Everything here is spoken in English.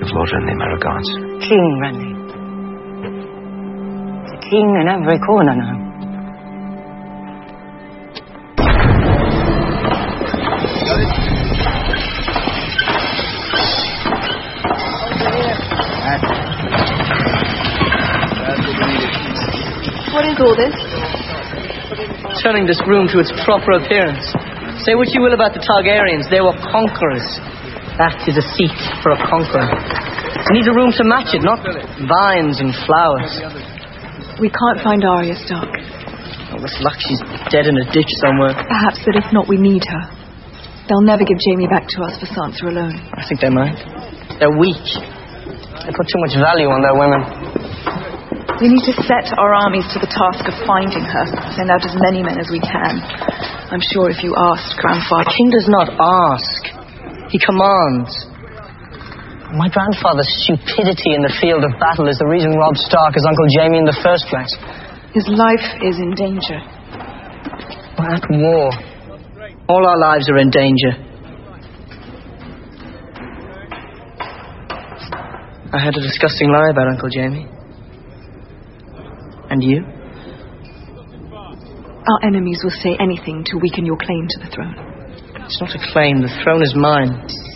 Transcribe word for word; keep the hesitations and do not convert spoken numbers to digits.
Of Lord Renly, my regards. King Renly. The king in every corner now. What is all this? Turning this room to its proper appearance. Say what you will about the Targaryens, they were conquerors. That is a seat for a conqueror. It needs a room to match it, not vines and flowers. We can't find Arya Stark. Oh, with luck, she's dead in a ditch somewhere. Perhaps that if not, we need her. They'll never give Jaime back to us for Sansa alone. I think they might. They're weak. They put too much value on their women. We need to set our armies to the task of finding her. Send out as many men as we can. I'm sure if you asked Grandfather... The king does not ask. He commands. My grandfather's stupidity in the field of battle is the reason Robb Stark is Uncle Jaime in the first place. His life is in danger. We're at war. All our lives are in danger. I had a disgusting lie about Uncle Jaime. And you? Our enemies will say anything to weaken your claim to the throne. It's not a claim. The throne is mine.